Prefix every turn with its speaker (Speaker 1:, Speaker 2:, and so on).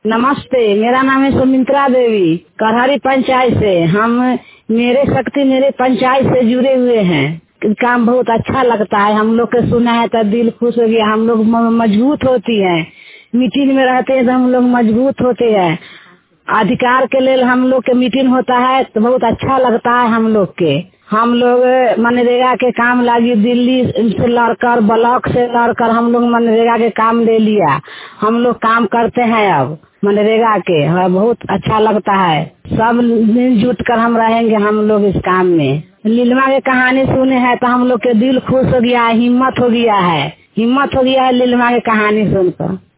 Speaker 1: नमस्ते, मेरा नाम है सुमित्रा देवी, करहरी पंचायत से। हम मेरे शक्ति मेरे पंचायत से जुड़े हुए हैं। काम बहुत अच्छा लगता है, हम लोग के सुना है तो दिल खुश हो गया। हम लोग मजबूत होती है, मीटिंग में रहते हैं तो हम लोग मजबूत होते हैं। अधिकार के लिए हम लोग के मीटिंग होता है तो बहुत अच्छा लगता है हम लोग के। हम लोग मनरेगा के काम लगी, दिल्ली से लड़कर ब्लॉक से लड़कर हम लोग मनरेगा के काम ले लिया। हम लोग काम करते हैं अब मनरेगा के। बहुत अच्छा लगता है, सब मिलजुल कर हम रहेंगे हम लोग इस काम में। लीलमा की कहानी सुने हैं तो हम लोग के दिल खुश हो गया है, हिम्मत हो गया है लीलमा की कहानी सुनकर।